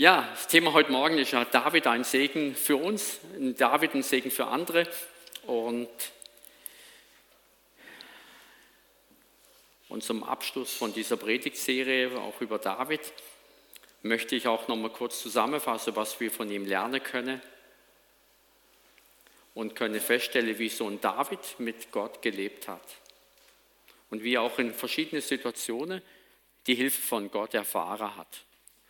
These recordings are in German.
Ja, das Thema heute Morgen ist ja David ein Segen für uns, David ein Segen für andere. Und zum Abschluss von dieser Predigtserie, auch über David, möchte ich auch noch mal kurz zusammenfassen, was wir von ihm lernen können. Und können feststellen, wie so ein David mit Gott gelebt hat. Und wie er auch in verschiedenen Situationen die Hilfe von Gott erfahren hat.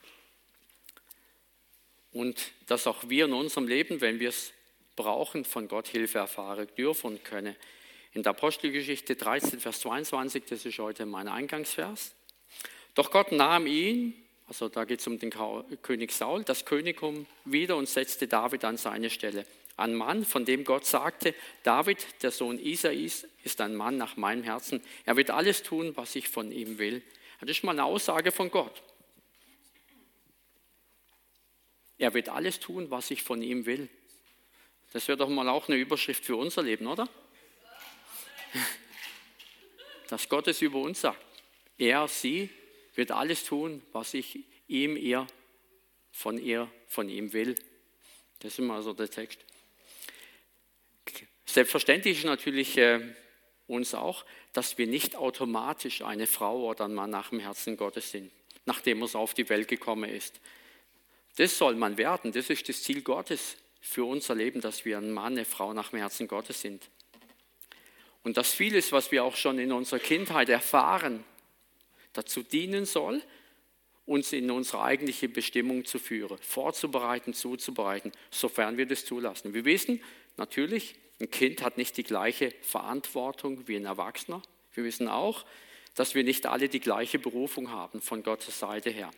Und dass auch wir in unserem Leben, wenn wir es brauchen, von Gott Hilfe erfahren dürfen und können. In der Apostelgeschichte 13, Vers 22, das ist heute mein Eingangsvers. Doch Gott nahm ihn, also da geht es um den König Saul, das Königtum wieder und setzte David an seine Stelle. Ein Mann, von dem Gott sagte, David, der Sohn Isais, ist ein Mann nach meinem Herzen. Er wird alles tun, was ich von ihm will. Das ist mal eine Aussage von Gott. Er wird alles tun, was ich von ihm will. Das wäre doch mal auch eine Überschrift für unser Leben, oder? Dass Gott es über uns sagt. Er, sie wird alles tun, was ich von ihm will. Das ist immer so der Text. Selbstverständlich ist natürlich uns auch, dass wir nicht automatisch eine Frau oder ein Mann nach dem Herzen Gottes sind, nachdem er auf die Welt gekommen ist. Das soll man werden, das ist das Ziel Gottes für unser Leben, dass wir ein Mann, eine Frau nach dem Herzen Gottes sind. Und dass vieles, was wir auch schon in unserer Kindheit erfahren, dazu dienen soll, uns in unsere eigentliche Bestimmung zu führen, vorzubereiten, zuzubereiten, sofern wir das zulassen. Wir wissen natürlich, ein Kind hat nicht die gleiche Verantwortung wie ein Erwachsener. Wir wissen auch, dass wir nicht alle die gleiche Berufung haben von Gottes Seite her.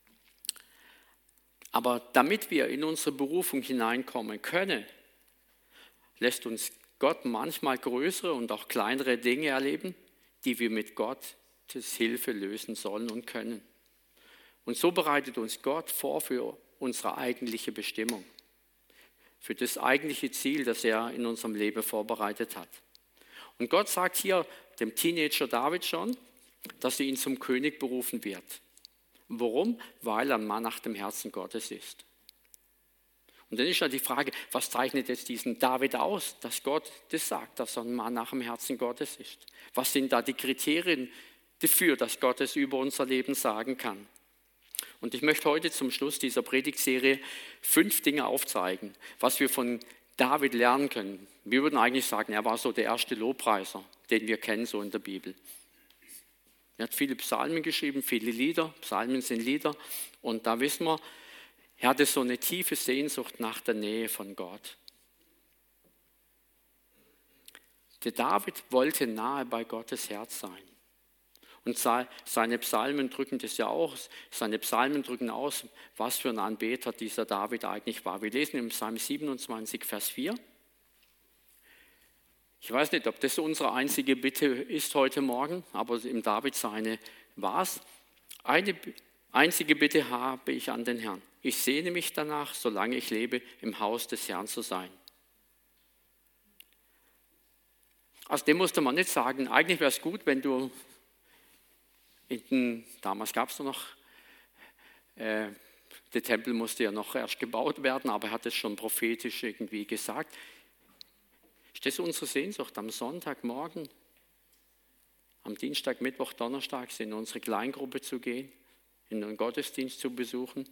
Aber damit wir in unsere Berufung hineinkommen können, lässt uns Gott manchmal größere und auch kleinere Dinge erleben, die wir mit Gottes Hilfe lösen sollen und können. Und so bereitet uns Gott vor für unsere eigentliche Bestimmung, für das eigentliche Ziel, das er in unserem Leben vorbereitet hat. Und Gott sagt hier dem Teenager David schon, dass er ihn zum König berufen wird. Warum? Weil er ein Mann nach dem Herzen Gottes ist. Und dann ist ja die Frage, was zeichnet jetzt diesen David aus, dass Gott das sagt, dass er ein Mann nach dem Herzen Gottes ist? Was sind da die Kriterien dafür, dass Gott es über unser Leben sagen kann? Und ich möchte heute zum Schluss dieser Predigtserie 5 Dinge aufzeigen, was wir von David lernen können. Wir würden eigentlich sagen, er war so der erste Lobpreiser, den wir kennen so in der Bibel. Er hat viele Psalmen geschrieben, viele Lieder. Psalmen sind Lieder. Und da wissen wir, er hatte so eine tiefe Sehnsucht nach der Nähe von Gott. Der David wollte nahe bei Gottes Herz sein. Und seine Psalmen drücken das ja auch. Seine Psalmen drücken aus, was für ein Anbeter dieser David eigentlich war. Wir lesen im Psalm 27, Vers 4. Ich weiß nicht, ob das unsere einzige Bitte ist heute Morgen, aber im David seine war es. Eine einzige Bitte habe ich an den Herrn. Ich sehne mich danach, solange ich lebe, im Haus des Herrn zu sein. Also dem musste man nicht sagen, eigentlich wäre es gut, wenn du, damals gab es noch, der Tempel musste ja noch erst gebaut werden, aber er hat es schon prophetisch irgendwie gesagt. Ist das unsere Sehnsucht, am Sonntagmorgen, am Dienstag, Mittwoch, Donnerstag in unsere Kleingruppe zu gehen, in einen Gottesdienst zu besuchen?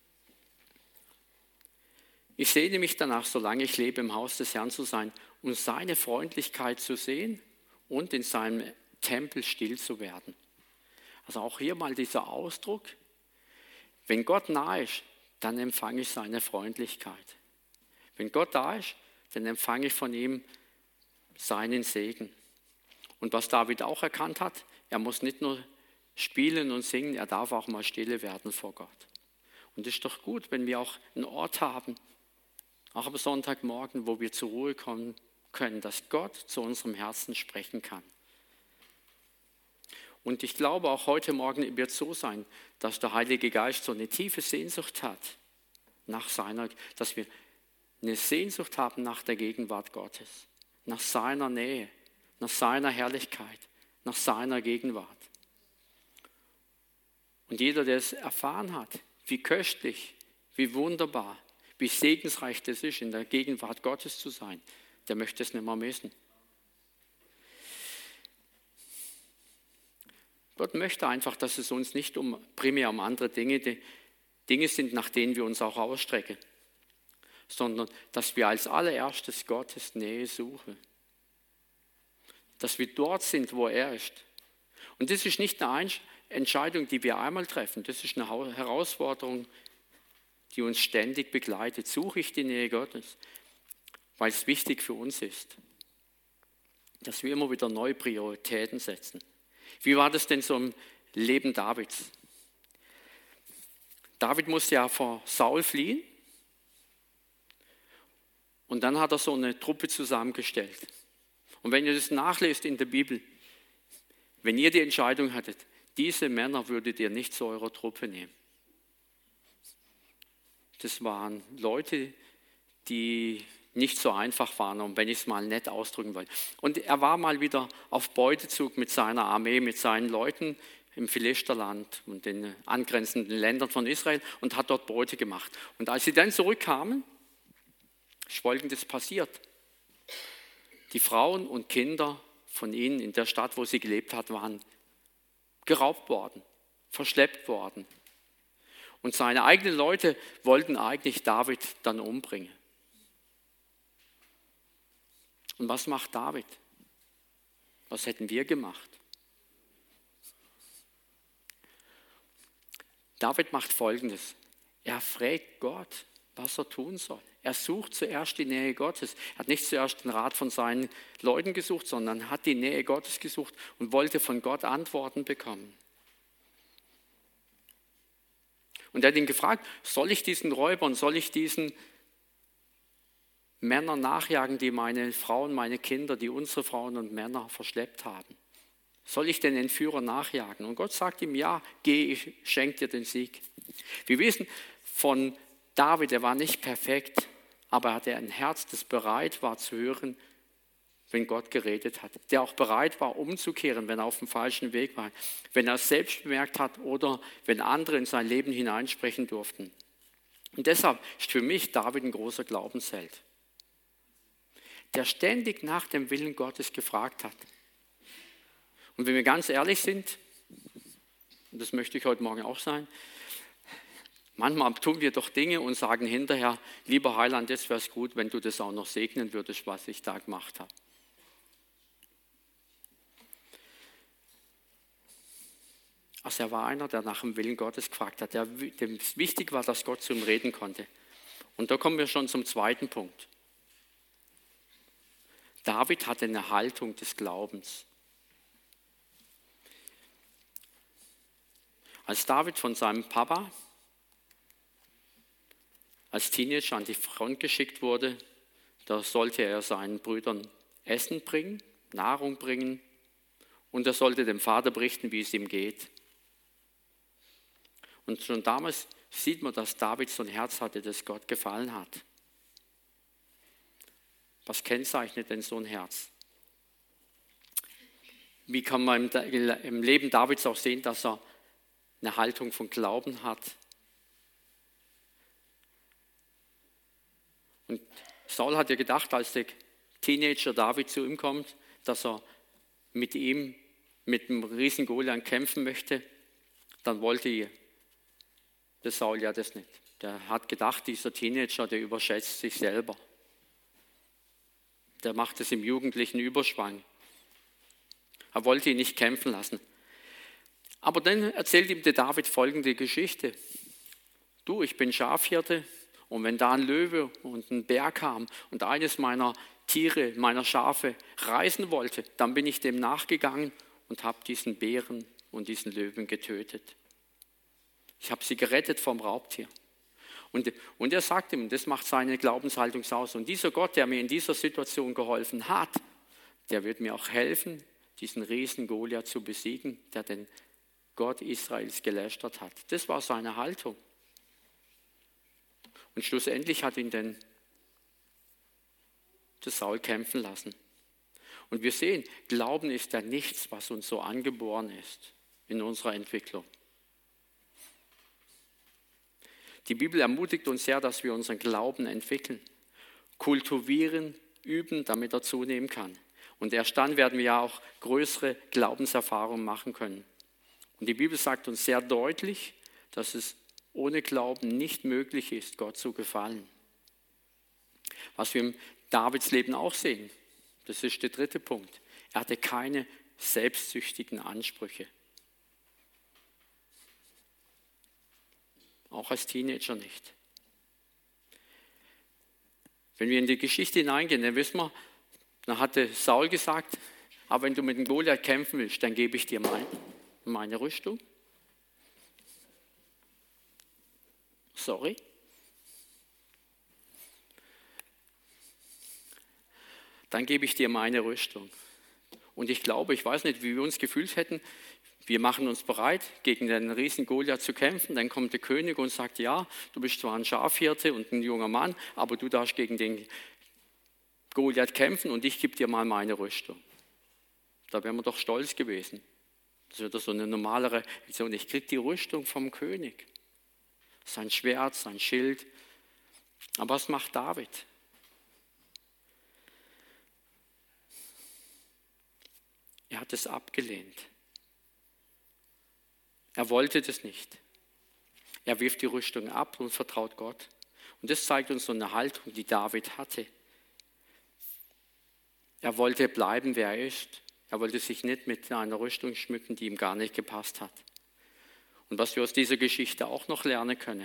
Ich sehne mich danach, solange ich lebe, im Haus des Herrn zu sein, um seine Freundlichkeit zu sehen und in seinem Tempel still zu werden. Also auch hier mal dieser Ausdruck, wenn Gott nahe ist, dann empfange ich seine Freundlichkeit. Wenn Gott da ist, dann empfange ich von ihm seinen Segen. Und was David auch erkannt hat, er muss nicht nur spielen und singen, er darf auch mal stille werden vor Gott. Und es ist doch gut, wenn wir auch einen Ort haben, auch am Sonntagmorgen, wo wir zur Ruhe kommen können, dass Gott zu unserem Herzen sprechen kann. Und ich glaube, auch heute Morgen wird es so sein, dass der Heilige Geist so eine tiefe Sehnsucht hat, dass wir eine Sehnsucht haben nach der Gegenwart Gottes, nach seiner Nähe, nach seiner Herrlichkeit, nach seiner Gegenwart. Und jeder, der es erfahren hat, wie köstlich Wie wunderbar, wie segensreich das ist, in der Gegenwart Gottes zu sein. Der möchte es nicht mehr missen. Gott möchte einfach, dass es uns nicht primär um andere Dinge sind, nach denen wir uns auch ausstrecken, sondern dass wir als allererstes Gottes Nähe suchen. Dass wir dort sind, wo er ist. Und das ist nicht eine Entscheidung, die wir einmal treffen. Das ist eine Herausforderung, die uns ständig begleitet. Suche ich die Nähe Gottes, weil es wichtig für uns ist, dass wir immer wieder neue Prioritäten setzen. Wie war das denn so im Leben Davids? David musste ja vor Saul fliehen und dann hat er so eine Truppe zusammengestellt. Und wenn ihr das nachlest in der Bibel, wenn ihr die Entscheidung hattet, diese Männer würdet ihr nicht zu eurer Truppe nehmen. Das waren Leute, die nicht so einfach waren, und wenn ich es mal nett ausdrücken will. Und er war mal wieder auf Beutezug mit seiner Armee, mit seinen Leuten im Philisterland und den angrenzenden Ländern von Israel und hat dort Beute gemacht. Und als sie dann zurückkamen, ist Folgendes passiert. Die Frauen und Kinder von ihnen in der Stadt, wo sie gelebt hat, waren geraubt worden, verschleppt worden. Und seine eigenen Leute wollten eigentlich David dann umbringen. Und was macht David? Was hätten wir gemacht? David macht Folgendes. Er fragt Gott, was er tun soll. Er sucht zuerst die Nähe Gottes. Er hat nicht zuerst den Rat von seinen Leuten gesucht, sondern hat die Nähe Gottes gesucht und wollte von Gott Antworten bekommen. Und er hat ihn gefragt, soll ich diesen Räubern, soll ich diesen Männern nachjagen, die meine Frauen, meine Kinder, die unsere Frauen und Männer verschleppt haben? Soll ich den Entführer nachjagen? Und Gott sagt ihm, ja, geh, ich schenke dir den Sieg. Wir wissen von David, er war nicht perfekt, aber er hatte ein Herz, das bereit war zu hören, wenn Gott geredet hat. Der auch bereit war, umzukehren, wenn er auf dem falschen Weg war. Wenn er es selbst bemerkt hat oder wenn andere in sein Leben hineinsprechen durften. Und deshalb ist für mich David ein großer Glaubensheld, der ständig nach dem Willen Gottes gefragt hat. Und wenn wir ganz ehrlich sind, und das möchte ich heute Morgen auch sein, manchmal tun wir doch Dinge und sagen hinterher, lieber Heiland, jetzt wäre es gut, wenn du das auch noch segnen würdest, was ich da gemacht habe. Also er war einer, der nach dem Willen Gottes gefragt hat, dem es wichtig war, dass Gott zu ihm reden konnte. Und da kommen wir schon zum zweiten Punkt. David hatte eine Haltung des Glaubens. Als David von seinem Papa als Teenager an die Front geschickt wurde, da sollte er seinen Brüdern Essen bringen, Nahrung bringen und er sollte dem Vater berichten, wie es ihm geht. Und schon damals sieht man, dass David so ein Herz hatte, das Gott gefallen hat. Was kennzeichnet denn so ein Herz? Wie kann man im Leben Davids auch sehen, dass er eine Haltung von Glauben hat? Und Saul hat ja gedacht, als der Teenager David zu ihm kommt, dass er mit ihm, mit dem riesen Goliath kämpfen möchte. Dann wollte der Saul ja das nicht. Der hat gedacht, dieser Teenager, der überschätzt sich selber. Der macht es im jugendlichen Überschwang. Er wollte ihn nicht kämpfen lassen. Aber dann erzählt ihm der David folgende Geschichte. Du, ich bin Schafhirte und wenn da ein Löwe und ein Bär kam und eines meiner Tiere, meiner Schafe reißen wollte, dann bin ich dem nachgegangen und habe diesen Bären und diesen Löwen getötet. Ich habe sie gerettet vom Raubtier. Und er sagt ihm, das macht seine Glaubenshaltung aus. Und dieser Gott, der mir in dieser Situation geholfen hat, der wird mir auch helfen, diesen Riesen Goliath zu besiegen, der den Gott Israels gelästert hat. Das war seine Haltung. Und schlussendlich hat ihn dann der Saul kämpfen lassen. Und wir sehen, Glauben ist ja nichts, was uns so angeboren ist in unserer Entwicklung. Die Bibel ermutigt uns sehr, dass wir unseren Glauben entwickeln, kultivieren, üben, damit er zunehmen kann. Und erst dann werden wir ja auch größere Glaubenserfahrungen machen können. Und die Bibel sagt uns sehr deutlich, dass es ohne Glauben nicht möglich ist, Gott zu gefallen. Was wir im Davids Leben auch sehen, das ist der dritte Punkt. Er hatte keine selbstsüchtigen Ansprüche. Auch als Teenager nicht. Wenn wir in die Geschichte hineingehen, dann wissen wir, dann hatte Saul gesagt, aber wenn du mit dem Goliath kämpfen willst, dann gebe ich dir meine Rüstung. Sorry. Dann gebe ich dir meine Rüstung. Und ich glaube, ich weiß nicht, wie wir uns gefühlt hätten, wir machen uns bereit, gegen den riesen Goliath zu kämpfen. Dann kommt der König und sagt, ja, du bist zwar ein Schafhirte und ein junger Mann, aber du darfst gegen den Goliath kämpfen und ich gebe dir mal meine Rüstung. Da wären wir doch stolz gewesen. Das wäre doch so eine normalere Reaktion. Ich kriege die Rüstung vom König. Sein Schwert, sein Schild. Aber was macht David? Er hat es abgelehnt. Er wollte das nicht. Er wirft die Rüstung ab und vertraut Gott. Und das zeigt uns so eine Haltung, die David hatte. Er wollte bleiben, wer er ist. Er wollte sich nicht mit einer Rüstung schmücken, die ihm gar nicht gepasst hat. Und was wir aus dieser Geschichte auch noch lernen können.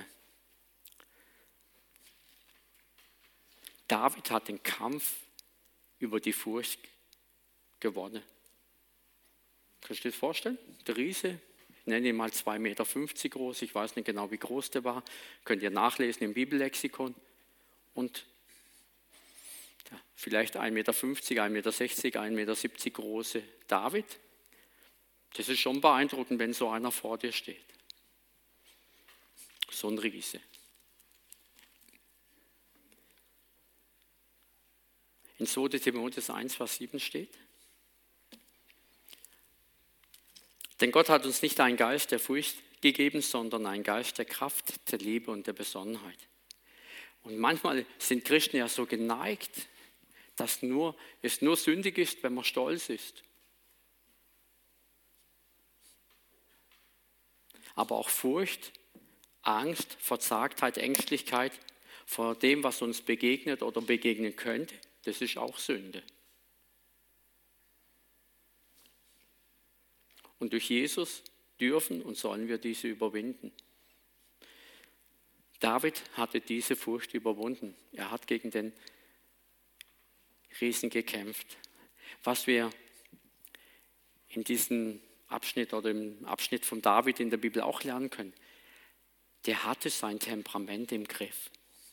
David hat den Kampf über die Furcht gewonnen. Kannst du dir das vorstellen? Der Riese, ich nenne ihn mal 2,50 Meter groß, ich weiß nicht genau, wie groß der war, könnt ihr nachlesen im Bibellexikon. Und ja, vielleicht 1,50 Meter, 1,60 Meter, 1,70 Meter große David. Das ist schon beeindruckend, wenn so einer vor dir steht. So ein Riese. In 2. Timotheus 1, Vers 7 steht: Denn Gott hat uns nicht einen Geist der Furcht gegeben, sondern einen Geist der Kraft, der Liebe und der Besonnenheit. Und manchmal sind Christen ja so geneigt, dass es nur sündig ist, wenn man stolz ist. Aber auch Furcht, Angst, Verzagtheit, Ängstlichkeit vor dem, was uns begegnet oder begegnen könnte, das ist auch Sünde. Und durch Jesus dürfen und sollen wir diese überwinden. David hatte diese Furcht überwunden. Er hat gegen den Riesen gekämpft. Was wir in diesem Abschnitt oder im Abschnitt von David in der Bibel auch lernen können, der hatte sein Temperament im Griff.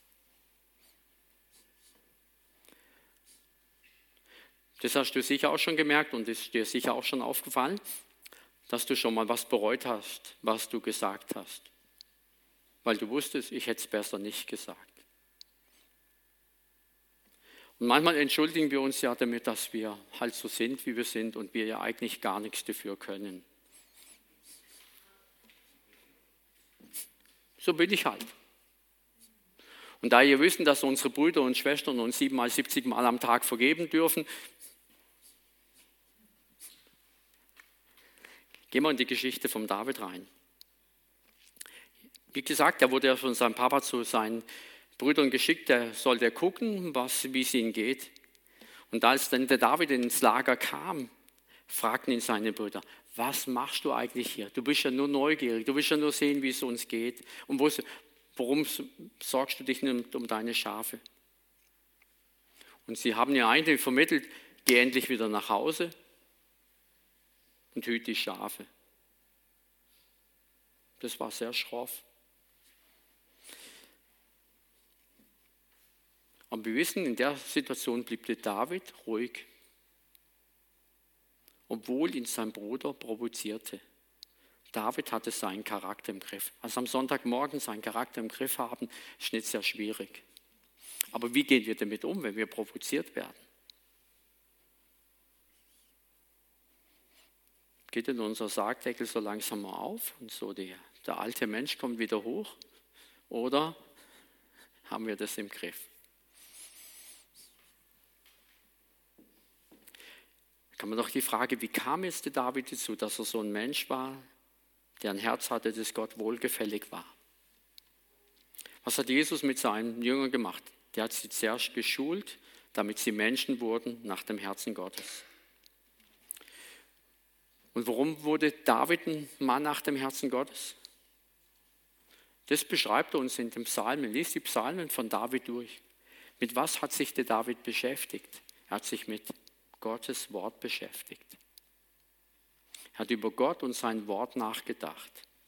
Das hast du sicher auch schon gemerkt und ist dir sicher auch schon aufgefallen, dass du schon mal was bereut hast, was du gesagt hast. Weil du wusstest, ich hätte es besser nicht gesagt. Und manchmal entschuldigen wir uns ja damit, dass wir halt so sind, wie wir sind und wir ja eigentlich gar nichts dafür können. So bin ich halt. Und da wir wissen, dass unsere Brüder und Schwestern uns 7-mal, 70-mal am Tag vergeben dürfen, gehen wir in die Geschichte von David rein. Wie gesagt, er wurde ja von seinem Papa zu seinen Brüdern geschickt, der sollte gucken, wie es ihnen geht. Und als dann der David ins Lager kam, fragten ihn seine Brüder: Was machst du eigentlich hier? Du bist ja nur neugierig, du willst ja nur sehen, wie es uns geht. Und warum sorgst du dich nicht um deine Schafe? Und sie haben ihr eigentlich vermittelt: Geh endlich wieder nach Hause und hüte die Schafe. Das war sehr schroff. Aber wir wissen, in der Situation blieb der David ruhig, obwohl ihn sein Bruder provozierte. David hatte seinen Charakter im Griff. Also am Sonntagmorgen seinen Charakter im Griff haben, ist nicht sehr schwierig. Aber wie gehen wir damit um, wenn wir provoziert werden? Geht denn unser Sargdeckel so langsam mal auf und so der alte Mensch kommt wieder hoch Oder haben wir das im Griff? Da kann man doch die Frage, wie kam jetzt der David dazu, dass er so ein Mensch war, der ein Herz hatte, das Gott wohlgefällig war? Was hat Jesus mit seinen Jüngern gemacht? Der hat sie zuerst geschult, damit sie Menschen wurden nach dem Herzen Gottes. Und warum wurde David ein Mann nach dem Herzen Gottes? Das beschreibt er uns in den Psalmen. Lies die Psalmen von David durch. Mit was hat sich der David beschäftigt? Er hat sich mit Gottes Wort beschäftigt. Er hat über Gott und sein Wort nachgedacht.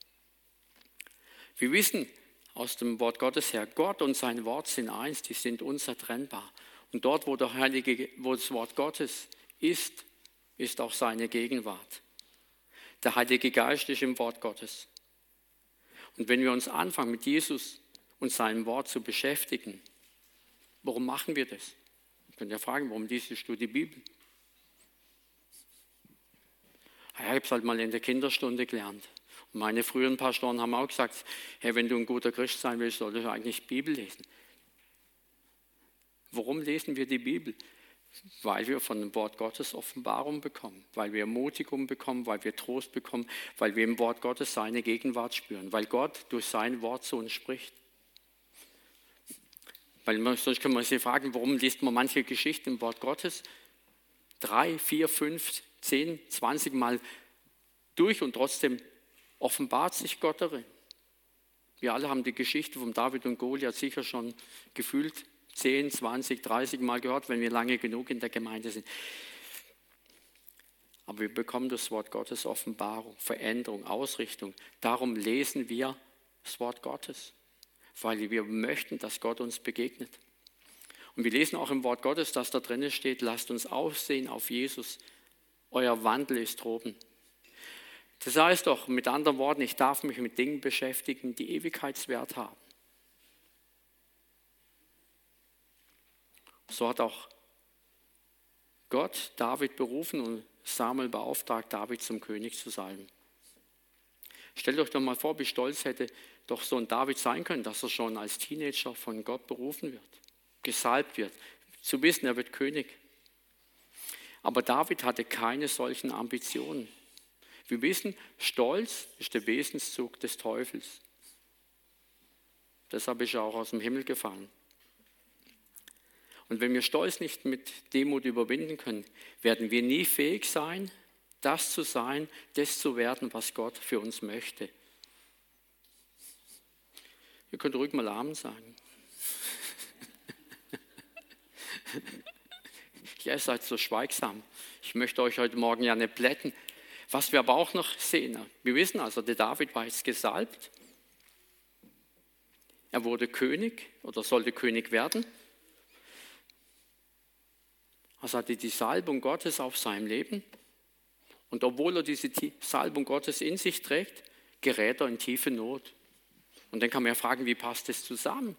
Wir wissen aus dem Wort Gottes her, Gott und sein Wort sind eins, die sind unzertrennbar. Und dort, wo das Wort Gottes ist, ist auch seine Gegenwart. Der Heilige Geist ist im Wort Gottes. Und wenn wir uns anfangen, mit Jesus und seinem Wort zu beschäftigen, warum machen wir das? Ihr könnt ja fragen, warum liest du die Bibel? Ja, ich habe es halt mal in der Kinderstunde gelernt. Und meine früheren Pastoren haben auch gesagt, hey, wenn du ein guter Christ sein willst, solltest du eigentlich die Bibel lesen. Warum lesen wir die Bibel? Weil wir von dem Wort Gottes Offenbarung bekommen, weil wir Ermutigung bekommen, weil wir Trost bekommen, weil wir im Wort Gottes seine Gegenwart spüren, weil Gott durch sein Wort zu uns spricht. Sonst können wir uns fragen, warum liest man manche Geschichten im Wort Gottes 3, 4, 5, 10, 20 Mal durch und trotzdem offenbart sich Gott darin. Wir alle haben die Geschichte von David und Goliath sicher schon gefühlt 10, 20, 30 Mal gehört, wenn wir lange genug in der Gemeinde sind. Aber wir bekommen das Wort Gottes Offenbarung, Veränderung, Ausrichtung. Darum lesen wir das Wort Gottes, weil wir möchten, dass Gott uns begegnet. Und wir lesen auch im Wort Gottes, dass da drinnen steht, lasst uns aussehen auf Jesus. Euer Wandel ist droben. Das heißt doch, mit anderen Worten, ich darf mich mit Dingen beschäftigen, die Ewigkeitswert haben. So hat auch Gott David berufen und Samuel beauftragt, David zum König zu salben. Stellt euch doch mal vor, wie stolz hätte doch so ein David sein können, dass er schon als Teenager von Gott berufen wird, gesalbt wird, zu wissen, er wird König. Aber David hatte keine solchen Ambitionen. Wir wissen, Stolz ist der Wesenszug des Teufels. Deshalb ist er auch aus dem Himmel gefallen. Und wenn wir Stolz nicht mit Demut überwinden können, werden wir nie fähig sein, das zu sein, das zu werden, was Gott für uns möchte. Ihr könnt ruhig mal Amen sagen. Ihr seid so schweigsam. Ich möchte euch heute Morgen ja nicht blätten. Was wir aber auch noch sehen, wir wissen also, der David war jetzt gesalbt. Er wurde König oder sollte König werden. Also hatte die Salbung Gottes auf seinem Leben. Und obwohl er diese Salbung Gottes in sich trägt, gerät er in tiefe Not. Und dann kann man ja fragen, wie passt das zusammen?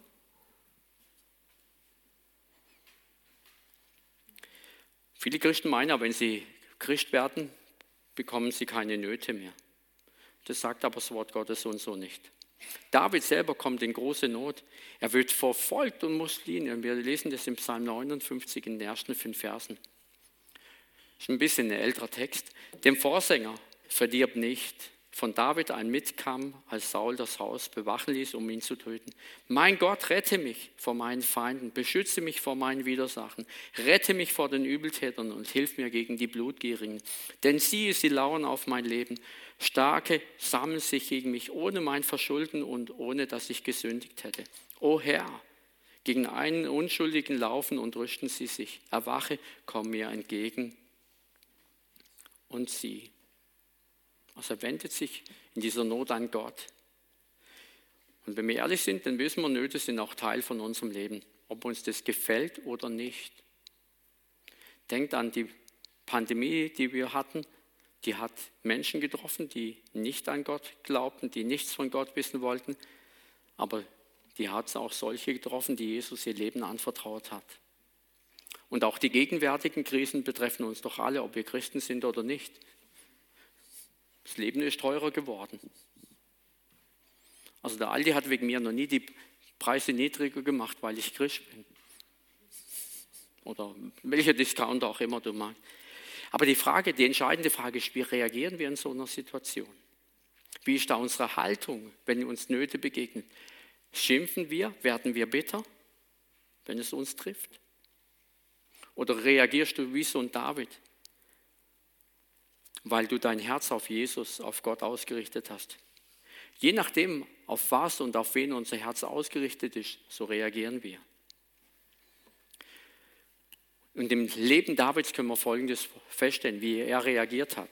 Viele Christen meinen aber, wenn sie Christ werden, bekommen sie keine Nöte mehr. Das sagt aber das Wort Gottes so und so nicht. David selber kommt in große Not. Er wird verfolgt und muss fliehen. Und wir lesen das im Psalm 59 in den ersten 5 Versen. Das ist ein bisschen ein älterer Text. Dem Vorsänger verdirb nicht von David ein Mitkamm, als Saul das Haus bewachen ließ, um ihn zu töten. Mein Gott, rette mich vor meinen Feinden, beschütze mich vor meinen Widersachen, rette mich vor den Übeltätern und hilf mir gegen die Blutgierigen. Denn sie lauern auf mein Leben. Starke sammeln sich gegen mich, ohne mein Verschulden und ohne, dass ich gesündigt hätte. O Herr, gegen einen Unschuldigen laufen und rüsten sie sich. Erwache, komm mir entgegen und sieh. Also er wendet sich in dieser Not an Gott. Und wenn wir ehrlich sind, dann wissen wir, Nöte sind auch Teil von unserem Leben, ob uns das gefällt oder nicht. Denkt an die Pandemie, die wir hatten. Die hat Menschen getroffen, die nicht an Gott glaubten, die nichts von Gott wissen wollten. Aber die hat auch solche getroffen, die Jesus ihr Leben anvertraut hat. Und auch die gegenwärtigen Krisen betreffen uns doch alle, ob wir Christen sind oder nicht. Das Leben ist teurer geworden. Also der Aldi hat wegen mir noch nie die Preise niedriger gemacht, weil ich Christ bin. Oder welcher Discount auch immer du magst. Aber die entscheidende Frage ist, wie reagieren wir in so einer Situation? Wie ist da unsere Haltung, wenn uns Nöte begegnen? Schimpfen wir, werden wir bitter, wenn es uns trifft? Oder reagierst du wie so ein David, weil du dein Herz auf Jesus, auf Gott ausgerichtet hast? Je nachdem, auf was und auf wen unser Herz ausgerichtet ist, so reagieren wir. Und im Leben Davids können wir Folgendes feststellen, wie er reagiert hat.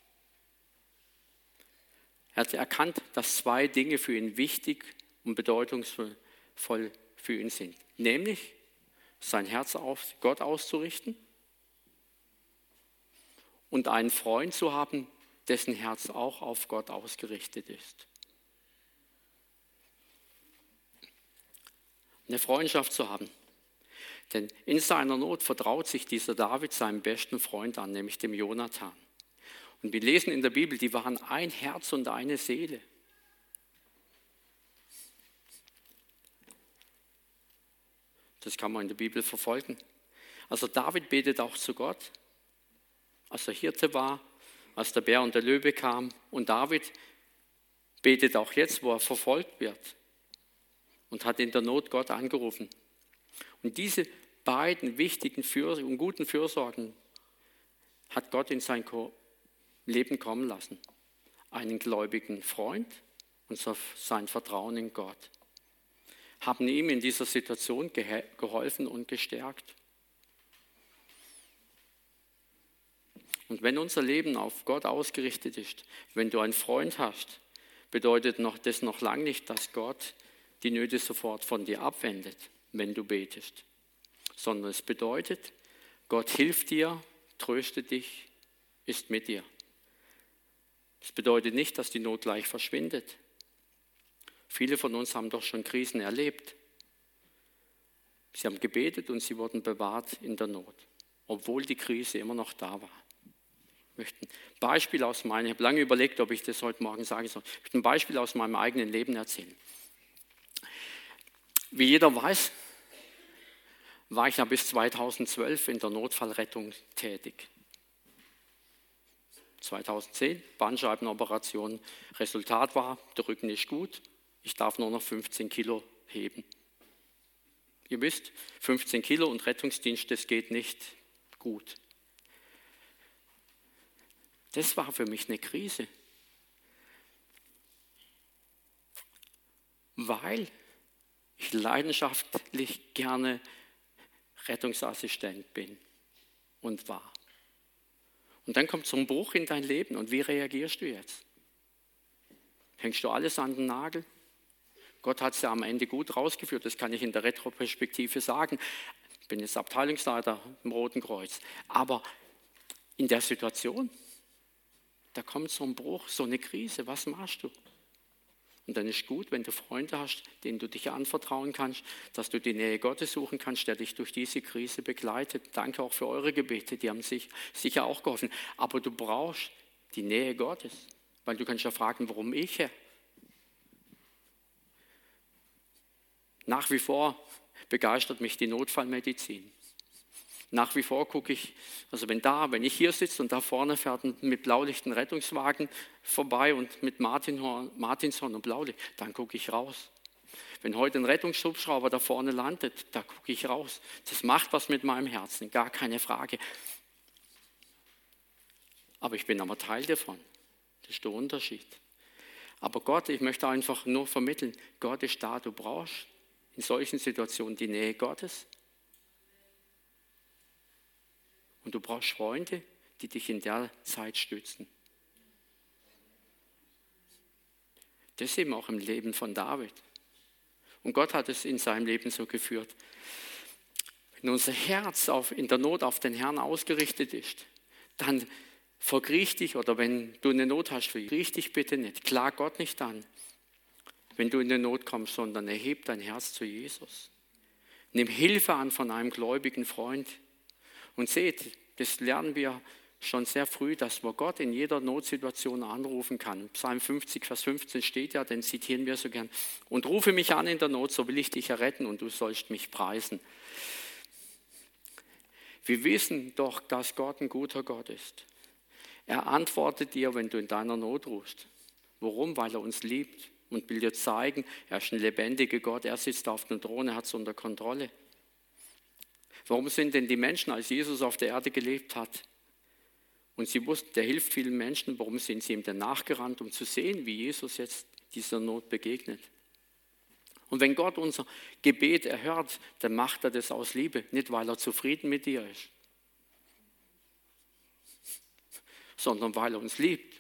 Er hat erkannt, dass zwei Dinge für ihn wichtig und bedeutungsvoll für ihn sind. Nämlich sein Herz auf Gott auszurichten und einen Freund zu haben, dessen Herz auch auf Gott ausgerichtet ist. Eine Freundschaft zu haben. Denn in seiner Not vertraut sich dieser David seinem besten Freund an, nämlich dem Jonathan. Und wir lesen in der Bibel, die waren ein Herz und eine Seele. Das kann man in der Bibel verfolgen. Also David betet auch zu Gott, als er Hirte war, als der Bär und der Löwe kam. Und David betet auch jetzt, wo er verfolgt wird. Und hat in der Not Gott angerufen. Und diese beiden wichtigen und guten Fürsorgen hat Gott in sein Leben kommen lassen. Einen gläubigen Freund und sein Vertrauen in Gott. Haben ihm in dieser Situation geholfen und gestärkt. Und wenn unser Leben auf Gott ausgerichtet ist, wenn du einen Freund hast, bedeutet das noch lange nicht, dass Gott die Nöte sofort von dir abwendet, wenn du betest. Sondern es bedeutet, Gott hilft dir, tröstet dich, ist mit dir. Es bedeutet nicht, dass die Not gleich verschwindet. Viele von uns haben doch schon Krisen erlebt. Sie haben gebetet und sie wurden bewahrt in der Not, obwohl die Krise immer noch da war. Ich möchte ein Beispiel ich habe lange überlegt, ob ich das heute Morgen sagen soll. Ich möchte ein Beispiel aus meinem eigenen Leben erzählen. Wie jeder weiß, war ich ja bis 2012 in der Notfallrettung tätig. 2010, Bandscheibenoperation. Resultat war, der Rücken ist gut, ich darf nur noch 15 Kilo heben. Ihr wisst, 15 Kilo und Rettungsdienst, das geht nicht gut. Das war für mich eine Krise. Weil ich leidenschaftlich gerne Rettungsassistent bin und war. Und dann kommt so ein Bruch in dein Leben und wie reagierst du jetzt? Hängst du alles an den Nagel? Gott hat es ja am Ende gut rausgeführt, das kann ich in der Retroperspektive sagen. Ich bin jetzt Abteilungsleiter im Roten Kreuz. Aber in der Situation, da kommt so ein Bruch, so eine Krise, was machst du? Und dann ist gut, wenn du Freunde hast, denen du dich anvertrauen kannst, dass du die Nähe Gottes suchen kannst, der dich durch diese Krise begleitet. Danke auch für eure Gebete, die haben sich sicher auch geholfen. Aber du brauchst die Nähe Gottes, weil du kannst ja fragen, warum ich, Herr? Nach wie vor begeistert mich die Notfallmedizin. Nach wie vor gucke ich, also wenn ich hier sitze und da vorne fährt mit Blaulicht ein Rettungswagen vorbei und mit Martinshorn und Blaulicht, dann gucke ich raus. Wenn heute ein Rettungshubschrauber da vorne landet, da gucke ich raus. Das macht was mit meinem Herzen, gar keine Frage. Aber ich bin aber Teil davon. Das ist der Unterschied. Aber Gott, ich möchte einfach nur vermitteln, Gott ist da, du brauchst in solchen Situationen die Nähe Gottes. Und du brauchst Freunde, die dich in der Zeit stützen. Das ist eben auch im Leben von David. Und Gott hat es in seinem Leben so geführt. Wenn unser Herz in der Not auf den Herrn ausgerichtet ist, dann verkriech dich, oder wenn du eine Not hast, verkriech dich bitte nicht. Klag Gott nicht an, wenn du in die Not kommst, sondern erheb dein Herz zu Jesus. Nimm Hilfe an von einem gläubigen Freund. Und seht, das lernen wir schon sehr früh, dass man Gott in jeder Notsituation anrufen kann. Psalm 50, Vers 15 steht ja, den zitieren wir so gern. Und rufe mich an in der Not, so will ich dich erretten und du sollst mich preisen. Wir wissen doch, dass Gott ein guter Gott ist. Er antwortet dir, wenn du in deiner Not rufst. Warum? Weil er uns liebt und will dir zeigen, er ist ein lebendiger Gott, er sitzt auf dem Thron, er hat es unter Kontrolle. Warum sind denn die Menschen, als Jesus auf der Erde gelebt hat, und sie wussten, der hilft vielen Menschen, warum sind sie ihm denn nachgerannt, um zu sehen, wie Jesus jetzt dieser Not begegnet? Und wenn Gott unser Gebet erhört, dann macht er das aus Liebe, nicht weil er zufrieden mit dir ist, sondern weil er uns liebt.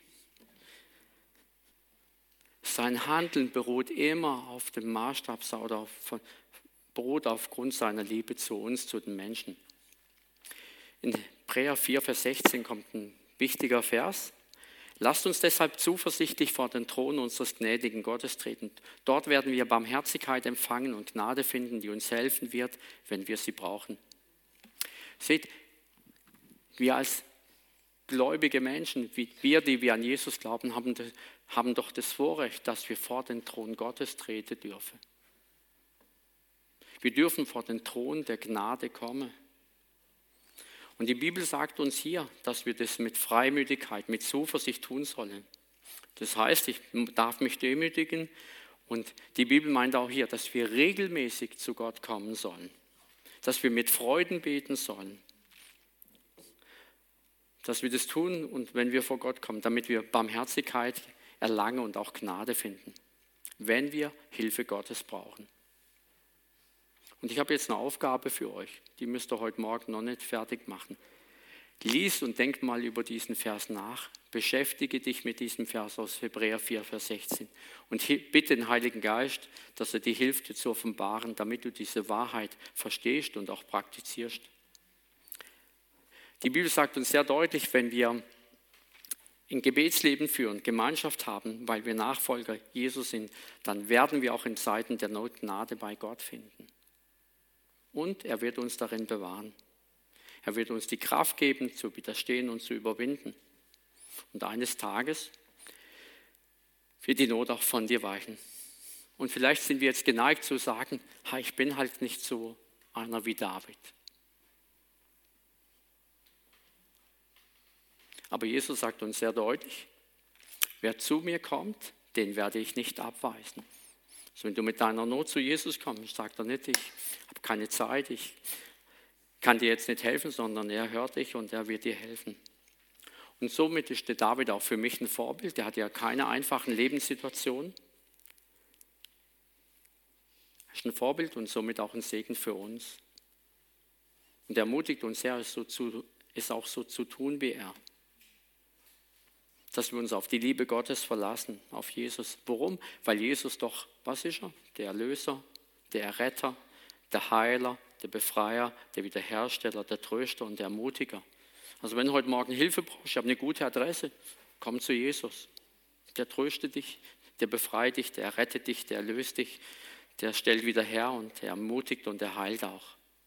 Sein Handeln beruht immer auf dem Maßstab oder beruht aufgrund seiner Liebe zu uns, zu den Menschen. In Hebräer 4, Vers 16 kommt ein wichtiger Vers. Lasst uns deshalb zuversichtlich vor den Thron unseres gnädigen Gottes treten. Dort werden wir Barmherzigkeit empfangen und Gnade finden, die uns helfen wird, wenn wir sie brauchen. Seht, wir als gläubige Menschen, wie wir, die wir an Jesus glauben, haben doch das Vorrecht, dass wir vor den Thron Gottes treten dürfen. Wir dürfen vor den Thron der Gnade kommen. Und die Bibel sagt uns hier, dass wir das mit Freimütigkeit, mit Zuversicht tun sollen. Das heißt, ich darf mich demütigen und die Bibel meint auch hier, dass wir regelmäßig zu Gott kommen sollen, dass wir mit Freuden beten sollen, dass wir das tun und wenn wir vor Gott kommen, damit wir Barmherzigkeit erlangen und auch Gnade finden, wenn wir Hilfe Gottes brauchen. Und ich habe jetzt eine Aufgabe für euch, die müsst ihr heute Morgen noch nicht fertig machen. Lies und denk mal über diesen Vers nach. Beschäftige dich mit diesem Vers aus Hebräer 4, Vers 16. Und bitte den Heiligen Geist, dass er dir hilft, dir zu offenbaren, damit du diese Wahrheit verstehst und auch praktizierst. Die Bibel sagt uns sehr deutlich, wenn wir ein Gebetsleben führen, Gemeinschaft haben, weil wir Nachfolger Jesus sind, dann werden wir auch in Zeiten der Not Gnade bei Gott finden. Und er wird uns darin bewahren. Er wird uns die Kraft geben, zu widerstehen und zu überwinden. Und eines Tages wird die Not auch von dir weichen. Und vielleicht sind wir jetzt geneigt zu sagen, ich bin halt nicht so einer wie David. Aber Jesus sagt uns sehr deutlich, wer zu mir kommt, den werde ich nicht abweisen. Also wenn du mit deiner Not zu Jesus kommst, sagt er nicht, ich habe keine Zeit, ich kann dir jetzt nicht helfen, sondern er hört dich und er wird dir helfen. Und somit ist der David auch für mich ein Vorbild. Der hat ja keine einfachen Lebenssituationen. Er ist ein Vorbild und somit auch ein Segen für uns. Und er ermutigt uns, es auch so zu tun wie er. Dass wir uns auf die Liebe Gottes verlassen, auf Jesus. Warum? Weil Jesus doch, was ist er? Der Erlöser, der Erretter, der Heiler, der Befreier, der Wiederhersteller, der Tröster und der Ermutiger. Also wenn du heute Morgen Hilfe brauchst, ich habe eine gute Adresse, komm zu Jesus. Der tröstet dich, der befreit dich, der errettet dich, der erlöst dich, der stellt wieder her und der ermutigt und der heilt auch.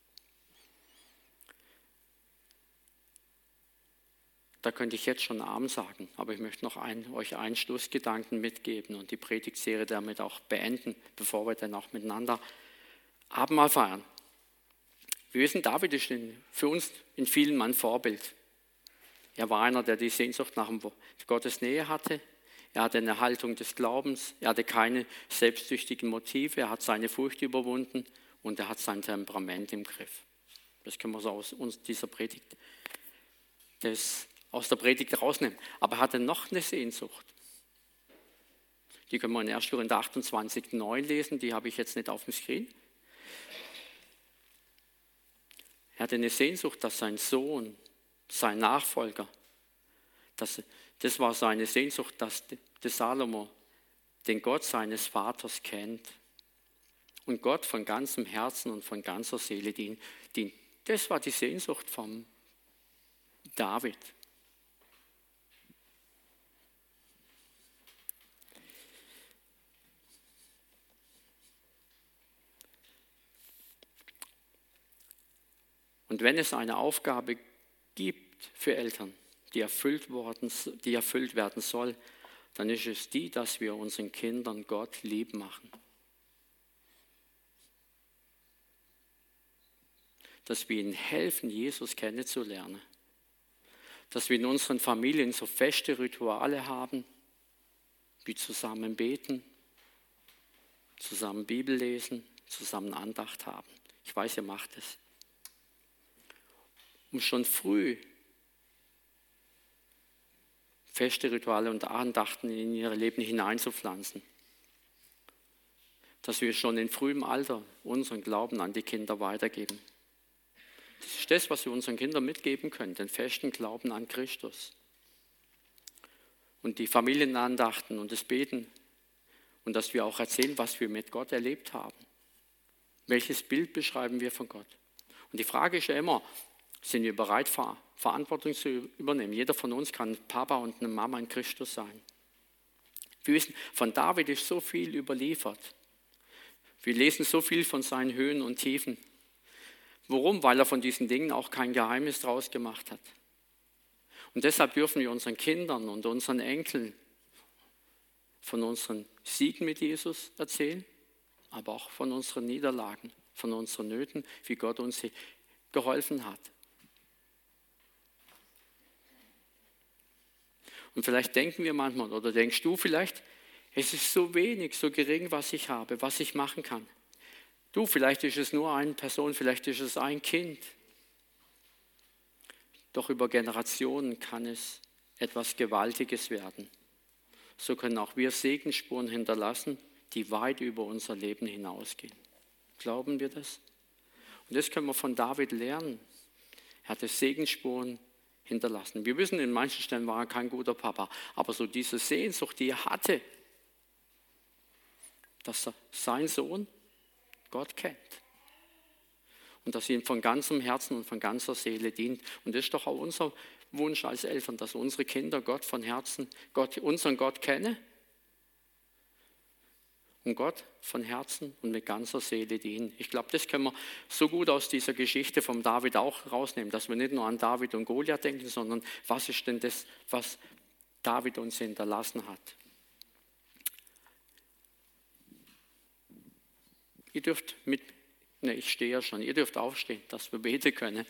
Da könnte ich jetzt schon Amen sagen, aber ich möchte noch euch einen Schlussgedanken mitgeben und die Predigtserie damit auch beenden, bevor wir dann auch miteinander Abendmahl feiern. Wir wissen, David ist für uns in vielen ein Vorbild. Er war einer, der die Sehnsucht nach Gottes Nähe hatte. Er hatte eine Haltung des Glaubens. Er hatte keine selbstsüchtigen Motive. Er hat seine Furcht überwunden und er hat sein Temperament im Griff. Das können wir so aus der Predigt rausnehmen. Aber er hatte noch eine Sehnsucht. Die können wir in 1. Korinther 28,9 lesen. Die habe ich jetzt nicht auf dem Screen. Er hatte eine Sehnsucht, dass sein Sohn, sein Nachfolger, das war seine Sehnsucht, dass der Salomo den Gott seines Vaters kennt und Gott von ganzem Herzen und von ganzer Seele dient. Das war die Sehnsucht von David. Und wenn es eine Aufgabe gibt für Eltern, die erfüllt werden soll, dann ist es die, dass wir unseren Kindern Gott lieb machen. Dass wir ihnen helfen, Jesus kennenzulernen. Dass wir in unseren Familien so feste Rituale haben, wie zusammen beten, zusammen Bibel lesen, zusammen Andacht haben. Ich weiß, ihr macht es. Um schon früh feste Rituale und Andachten in ihr Leben hineinzupflanzen. Dass wir schon in frühem Alter unseren Glauben an die Kinder weitergeben. Das ist das, was wir unseren Kindern mitgeben können, den festen Glauben an Christus. Und die Familienandachten und das Beten und dass wir auch erzählen, was wir mit Gott erlebt haben. Welches Bild beschreiben wir von Gott? Und die Frage ist ja immer, sind wir bereit, Verantwortung zu übernehmen? Jeder von uns kann Papa und eine Mama in Christus sein. Wir wissen, von David ist so viel überliefert. Wir lesen so viel von seinen Höhen und Tiefen. Warum? Weil er von diesen Dingen auch kein Geheimnis draus gemacht hat. Und deshalb dürfen wir unseren Kindern und unseren Enkeln von unseren Siegen mit Jesus erzählen, aber auch von unseren Niederlagen, von unseren Nöten, wie Gott uns geholfen hat. Und vielleicht denken wir manchmal, oder denkst du vielleicht, es ist so wenig, so gering, was ich habe, was ich machen kann. Du, vielleicht ist es nur eine Person, vielleicht ist es ein Kind. Doch über Generationen kann es etwas Gewaltiges werden. So können auch wir Segensspuren hinterlassen, die weit über unser Leben hinausgehen. Glauben wir das? Und das können wir von David lernen. Er hatte Segensspuren hinterlassen. Wir wissen, in manchen Stellen war er kein guter Papa, aber so diese Sehnsucht, die er hatte, dass sein Sohn Gott kennt und dass sie ihm von ganzem Herzen und von ganzer Seele dient. Und das ist doch auch unser Wunsch als Eltern, dass unsere Kinder Gott von Herzen, unseren Gott kennen und Gott von Herzen und mit ganzer Seele dienen. Ich glaube, das können wir so gut aus dieser Geschichte vom David auch rausnehmen, dass wir nicht nur an David und Goliath denken, sondern was ist denn das, was David uns hinterlassen hat. Ihr dürft ich stehe ja schon, ihr dürft aufstehen, dass wir beten können.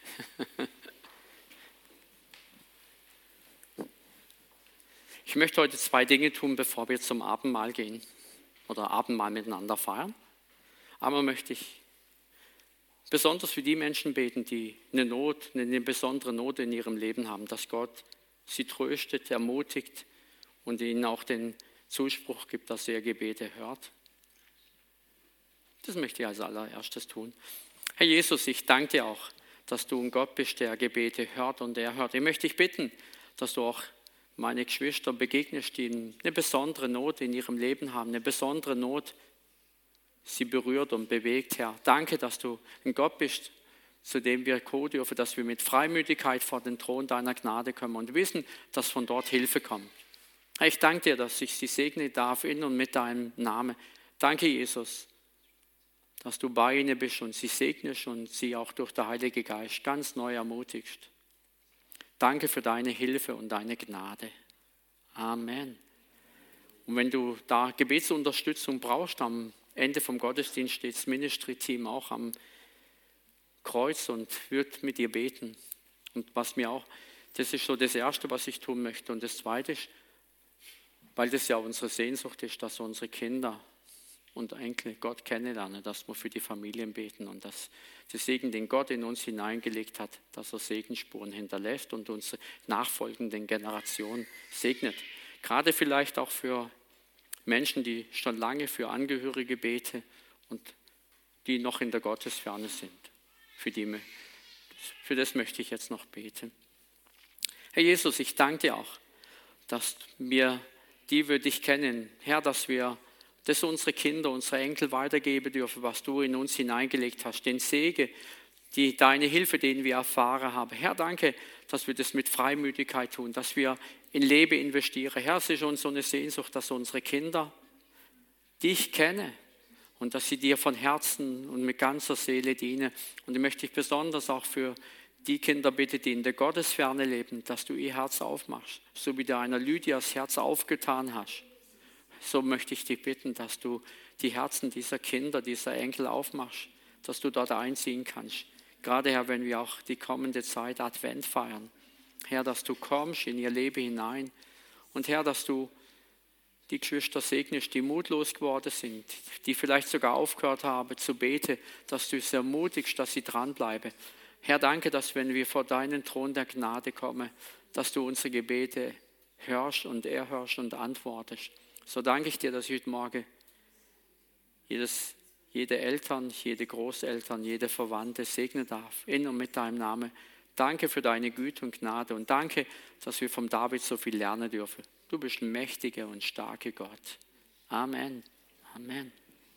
Ich möchte heute 2 Dinge tun, bevor wir zum Abendmahl gehen oder Abendmahl miteinander feiern. Einmal möchte ich besonders für die Menschen beten, die eine besondere Not in ihrem Leben haben, dass Gott sie tröstet, ermutigt und ihnen auch den Zuspruch gibt, dass er Gebete hört. Das möchte ich als allererstes tun. Herr Jesus, ich danke dir auch, dass du ein Gott bist, der Gebete hört und er hört. Ich möchte dich bitten, dass du auch meine Geschwister begegnest, die eine besondere Not in ihrem Leben haben, eine besondere Not sie berührt und bewegt, Herr. Danke, dass du ein Gott bist, zu dem wir kommen dürfen, dass wir mit Freimütigkeit vor den Thron deiner Gnade kommen und wissen, dass von dort Hilfe kommt. Herr, ich danke dir, dass ich sie segnen darf in und mit deinem Namen. Danke, Jesus, dass du bei ihnen bist und sie segnest und sie auch durch den Heiligen Geist ganz neu ermutigst. Danke für deine Hilfe und deine Gnade. Amen. Und wenn du da Gebetsunterstützung brauchst, am Ende vom Gottesdienst steht das Ministry-Team auch am Kreuz und wird mit dir beten. Und das ist so das Erste, was ich tun möchte. Und das Zweite ist, weil das ja unsere Sehnsucht ist, dass unsere Kinder und Enkel Gott kennenlernen, dass wir für die Familien beten und dass der Segen, den Gott in uns hineingelegt hat, dass er Segensspuren hinterlässt und unsere nachfolgenden Generationen segnet. Gerade vielleicht auch für Menschen, die schon lange für Angehörige beten und die noch in der Gottesferne sind. Für das möchte ich jetzt noch beten. Herr Jesus, ich danke dir auch, dass wir dich kennen. Herr, dass wir das unsere Kinder, unsere Enkel weitergeben dürfen, was du in uns hineingelegt hast. Den Segen, deine Hilfe, den wir erfahren haben. Herr, danke, dass wir das mit Freimütigkeit tun, dass wir in Leben investieren. Herr, es ist uns so eine Sehnsucht, dass unsere Kinder dich kennen und dass sie dir von Herzen und mit ganzer Seele dienen. Und ich möchte dich besonders auch für die Kinder bitte, die in der Gottesferne leben, dass du ihr Herz aufmachst, so wie du einer Lydia das Herz aufgetan hast. So möchte ich dich bitten, dass du die Herzen dieser Kinder, dieser Enkel aufmachst, dass du dort einziehen kannst. Gerade, Herr, wenn wir auch die kommende Zeit Advent feiern. Herr, dass du kommst in ihr Leben hinein. Und Herr, dass du die Geschwister segnest, die mutlos geworden sind, die vielleicht sogar aufgehört haben zu beten, dass du sie ermutigst, dass sie dranbleiben. Herr, danke, dass wenn wir vor deinen Thron der Gnade kommen, dass du unsere Gebete hörst und erhörst und antwortest. So danke ich dir, dass ich heute Morgen jede Eltern, jede Großeltern, jede Verwandte segnen darf, in und mit deinem Namen. Danke für deine Güte und Gnade und danke, dass wir vom David so viel lernen dürfen. Du bist ein mächtiger und starker Gott. Amen. Amen.